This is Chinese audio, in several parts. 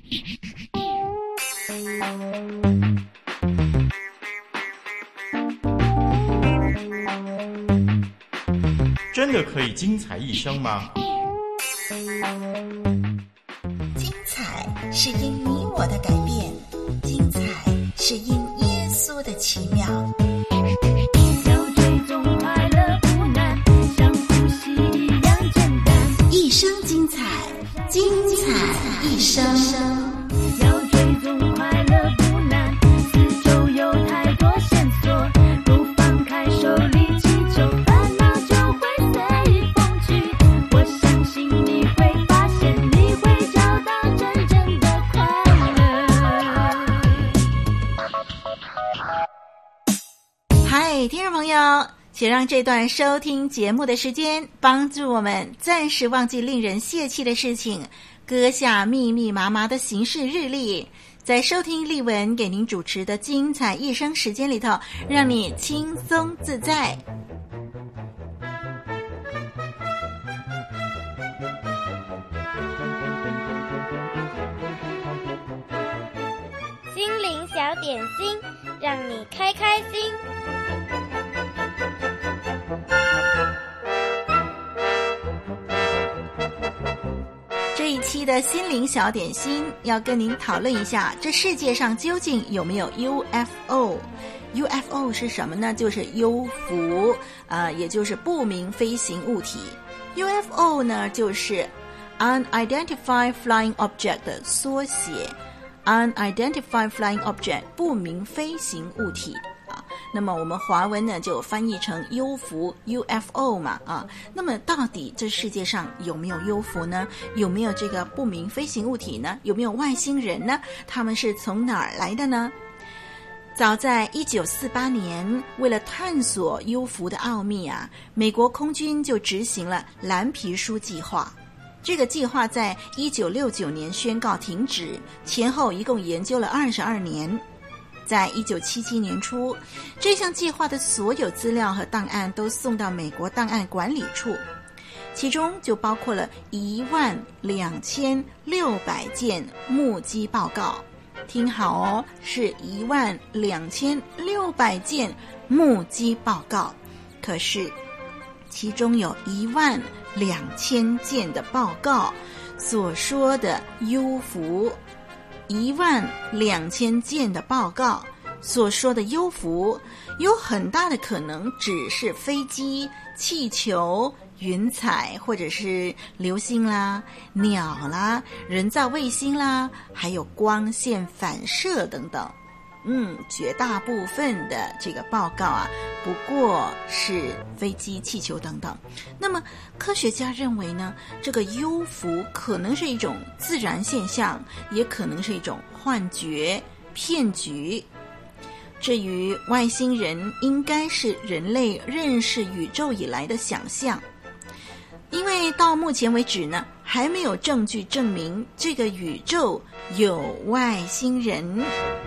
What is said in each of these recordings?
真的可以精彩一生吗？ 精彩是因你我的改变，精彩是因耶稣的奇妙。 要追踪快乐不难，像呼吸一样简单。 一生精彩，精彩一生。 要追踪快乐不难，四周有太多线索，不放开手里祈求，烦恼就会随意风去。我相信你会发现，你会找到真正的快乐。 嗨，听众朋友，请让这段收听节目的时间帮助我们暂时忘记令人泄气的事情，搁下密密麻麻的行事日历，在收听丽文给您主持的精彩一生时间里头，让你轻松自在。 心灵小点心，让你开开心。 这一期的心灵小点心要跟您讨论一下，这世界上究竟有没有 UFO？UFO 是什么呢？就是幽浮，也就是不明飞行物体。UFO 呢，就是 Unidentified Flying Object 的缩写。Unidentified Flying Object 不明飞行物体啊，那么我们华文呢就翻译成幽浮 UFO 嘛啊。那么到底这世界上有没有幽浮呢？有没有这个不明飞行物体呢？有没有外星人呢？他们是从哪儿来的呢？早在1948年，为了探索幽浮的奥秘啊，美国空军就执行了蓝皮书计划。这个计划在1969年宣告停止，前后一共研究了22年。在1977年初，这项计划的所有资料和档案都送到美国档案管理处，其中就包括了12600件目击报告。听好哦，是12600件目击报告。可是其中有12000件的报告所说的幽浮，12000件的报告所说的幽浮，有很大的可能只是飞机、气球、云彩，或者是流星啦、鸟啦、人造卫星啦，还有光线反射等等。绝大部分的这个报告啊，不过是飞机、气球等等。那么科学家认为呢，这个幽浮可能是一种自然现象，也可能是一种幻觉、骗局。至于外星人，应该是人类认识宇宙以来的想象。因为到目前为止呢，还没有证据证明这个宇宙有外星人。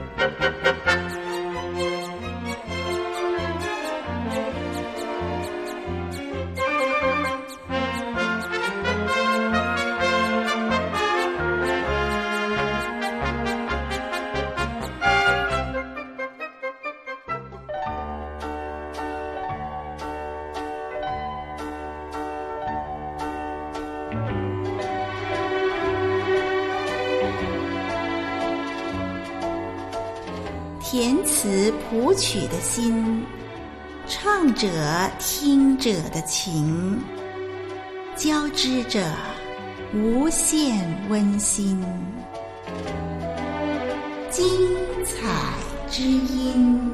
填词谱曲的心，唱者听者的情，交织着无限温馨，精彩之音。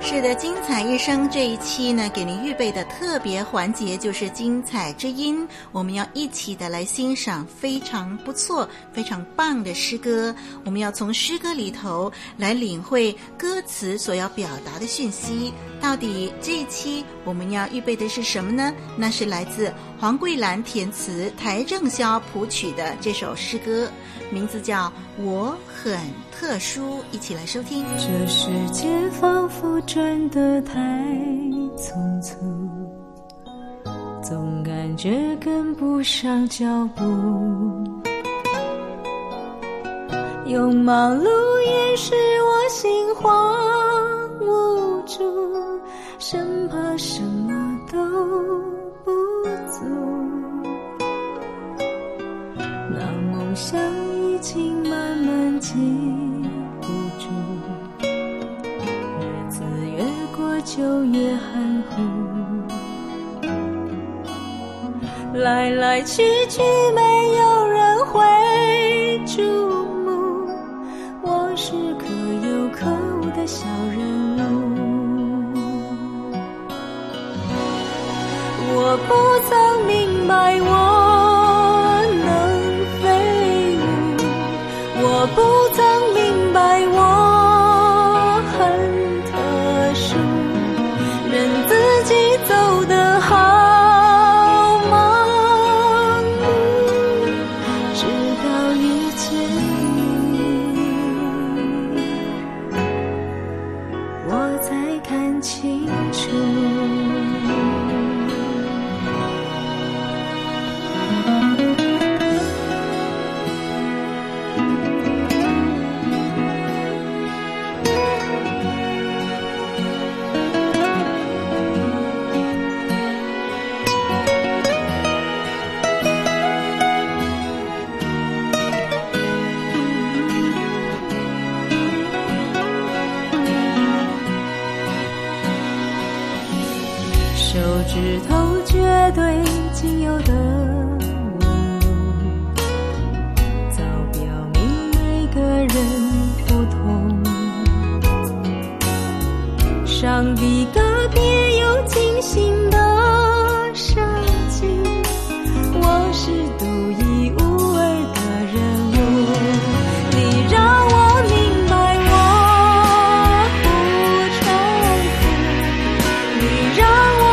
是的，精彩一生这一期呢，给您预备的特别环节就是精彩之音，我们要一起的来欣赏非常不错、非常棒的诗歌。我们要从诗歌里头来领会歌词所要表达的讯息。到底这一期我们要预备的是什么呢？那是来自黄桂兰填词、邰正宵谱曲的这首诗歌，名字叫《我很特殊》，一起来收听。 这世界仿佛转得太匆促，总感觉跟不上脚步，用忙碌掩饰我心慌无助，生怕什么都不足，那梦想已经慢慢记不住，日子越过就越含糊，来来去去没有人会注目，我是可有可无的小人物，我不曾明白我能飞舞，我不曾明白我很特殊，任自己走得好忙碌，直到遇见你，我才看清楚。手指头绝对仅有的纹路，早表明每个人不同，上帝个别有精心的设计，我是独一无二的人物，你让我明白我不重复，你让我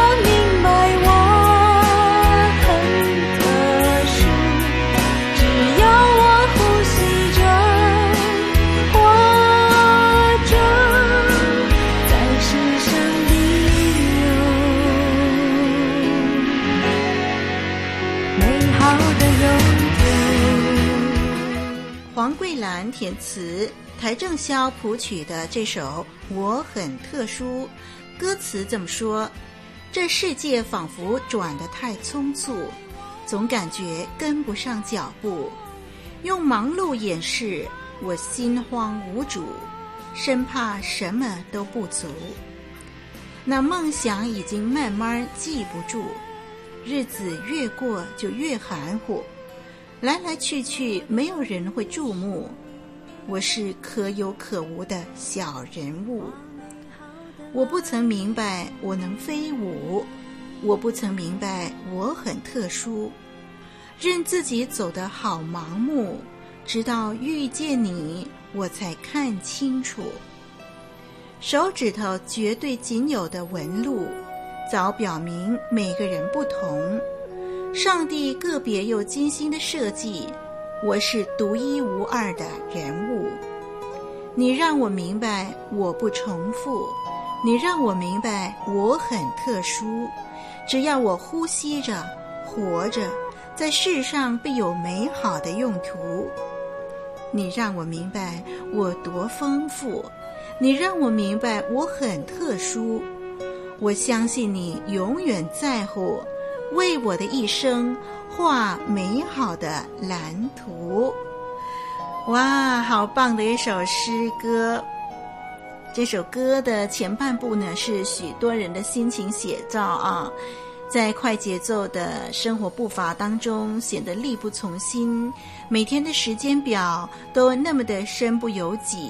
黄桂兰填词，邰正宵谱曲的这首《我很特殊》，歌词这么说：这世界仿佛转得太匆促，总感觉跟不上脚步，用忙碌掩饰我心慌无主，生怕什么都不足，那梦想已经慢慢记不住，日子越过就越含糊，来来去去没有人会注目，我是可有可无的小人物，我不曾明白我能飞舞，我不曾明白我很特殊，任自己走得好盲目，直到遇见你我才看清楚，手指头绝对仅有的纹路，早表明每个人不同，上帝个别又精心的设计，我是独一无二的人物，你让我明白我不重复，你让我明白我很特殊，只要我呼吸着活着，在世上必有美好的用途，你让我明白我多丰富，你让我明白我很特殊，我相信你永远在乎，为我的一生画美好的蓝图。哇，好棒的一首诗歌！这首歌的前半部呢，是许多人的心情写照啊，在快节奏的生活步伐当中显得力不从心，每天的时间表都那么的身不由己，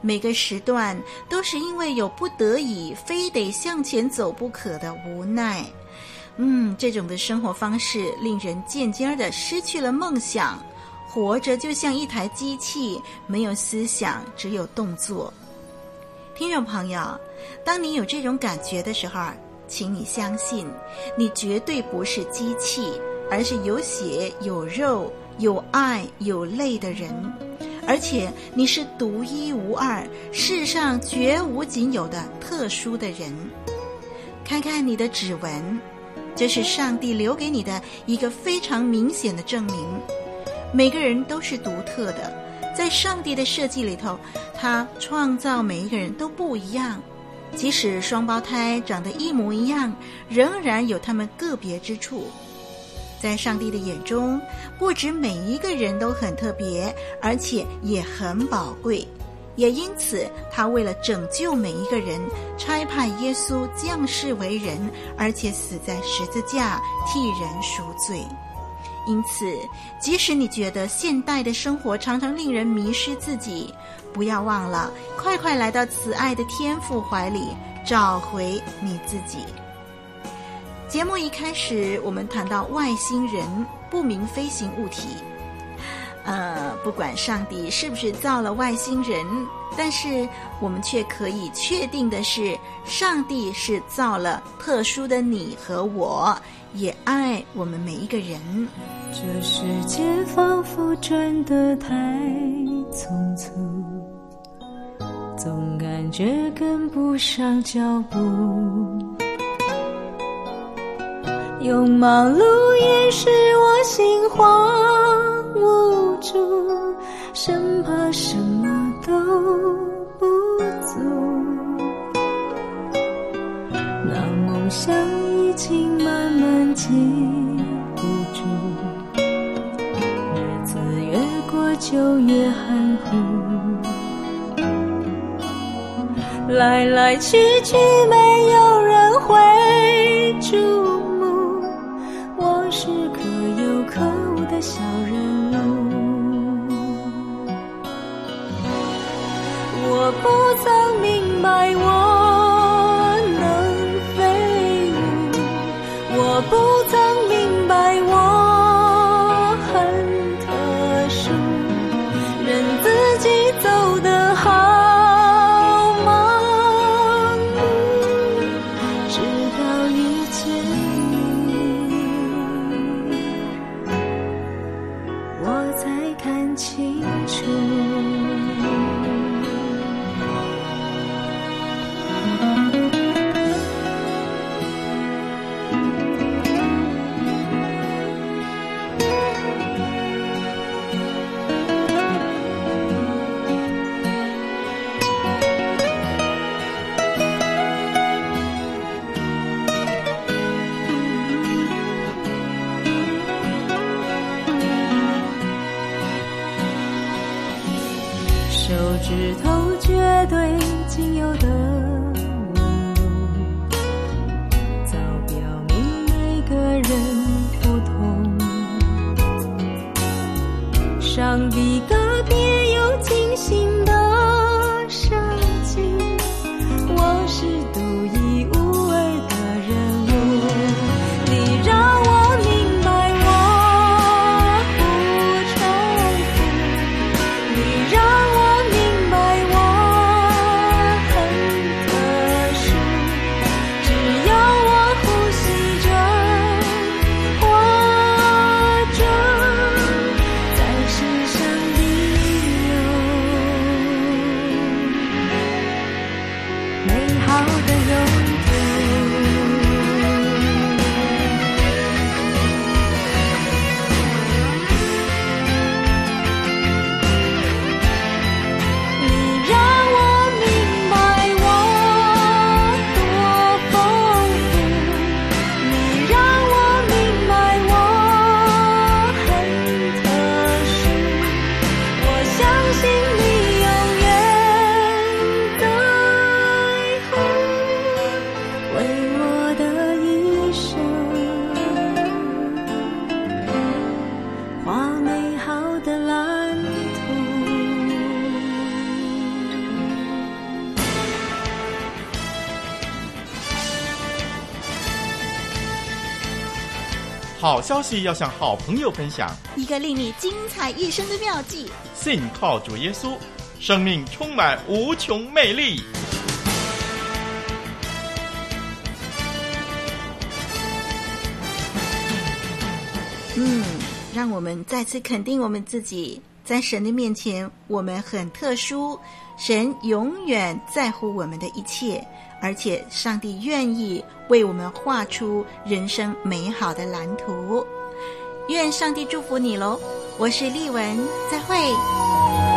每个时段都是因为有不得已非得向前走不可的无奈。这种的生活方式令人渐渐地失去了梦想，活着就像一台机器，没有思想，只有动作。听众朋友，当你有这种感觉的时候，请你相信，你绝对不是机器，而是有血有肉有爱有泪的人，而且你是独一无二，世上绝无仅有的特殊的人。看看你的指纹，这是上帝留给你的一个非常明显的证明。每个人都是独特的，在上帝的设计里头，他创造每一个人都不一样，即使双胞胎长得一模一样，仍然有他们个别之处。在上帝的眼中，不止每一个人都很特别，而且也很宝贵。也因此，他为了拯救每一个人，差派耶稣降世为人，而且死在十字架替人赎罪。因此，即使你觉得现代的生活常常令人迷失自己，不要忘了快快来到慈爱的天父怀里，找回你自己。节目一开始，我们谈到外星人、不明飞行物体。不管上帝是不是造了外星人，但是我们却可以确定的是，上帝是造了特殊的你和我，也爱我们每一个人。 这世界仿佛转得太匆促，总感觉跟不上脚步，用忙碌掩饰我心慌无助，生怕什么都不足，那梦想已经慢慢记不住，日子越过就越含糊，来来去去没有人会注目，我是可有可无的小人物。我不曾明白我能飞舞，我不曾明白我很特殊，任自己走得好忙碌，直到遇见你，我才看清楚。手指头绝对仅有的纹路，早表明每个人不同。上帝个别有精心的设计，我是独一无二的人物。你让我明白我不重复，你让我明白我很特殊，只要我呼吸着活着，在世上必有美好的永恒。你让我明白我多丰富，你让我明白我很特殊，我相信你永远在乎， 好消息要向好朋友分享， 一个令你精彩一生的妙计。 信靠主耶稣，生命充满无穷魅力。 让我们再次肯定我们自己，在神的面前我们很特殊，神永远在乎我们的一切，而且上帝愿意为我们画出人生美好的蓝图。愿上帝祝福你咯，我是丽文，再会。